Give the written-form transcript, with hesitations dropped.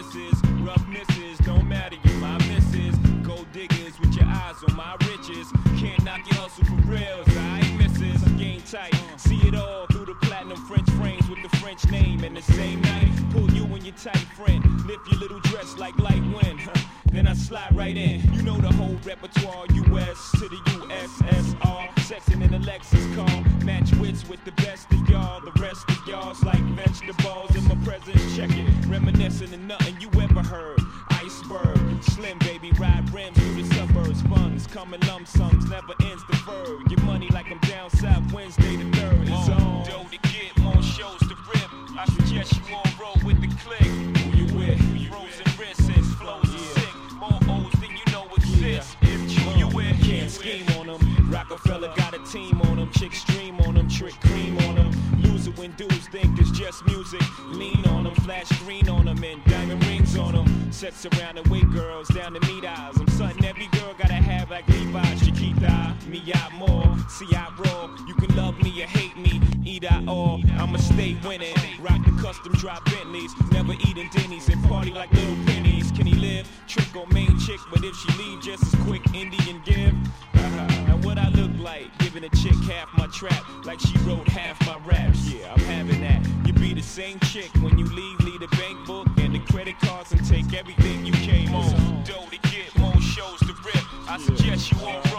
misses, rough misses, don't matter, you my misses. Gold diggers with your eyes on my riches. Can't knock your hustle for reals, I ain't misses. I'm game tight, see it all through the platinum French frames with the French name. And the same night, pull you and your tight friend, lift your little dress like light wind. Then I slide right in, you know the whole repertoire, US to the USSR. Sexing in a Lexus car, match wits with the best of y'all. The rest of y'all's like vegetables in my presence, check it. Reminiscing of nothing you ever heard. Iceberg, slim baby, ride rims through the suburbs. Funds come in lump sums, never ends deferred. Get money like I'm down south Wednesday the 3rd. It's on. Dough to get, more shows to rip. I suggest you all roll with the click. Who you with? Frozen wrists, flows are sick. More O's than you know exist. Who you with? Can't scheme on them. Rockefeller got a team on them. Chicks stream on them. Trick cream on them. Loser when dudes think it's just music. Lean on them. Flash green on them. And diamond rings on them. Sets around and wait girls down to meet eyes. I'm something every girl gotta have like Levi, Chiquita. Me out more. See I raw. You can love me or hate me. Either or. I'ma stay winning. Rock the custom drop Bentleys. Never eating Denny's and party like little pennies. Can he live? Trick on main chick, but if she leave just as quick, Indian give. And what I look like, giving a chick half my trap, like she wrote half my raps. Yeah, I'm having that. You be the same chick when you leave the bank book and the credit cards and take everything you came on. Dough to get, more shows to rip. I suggest you all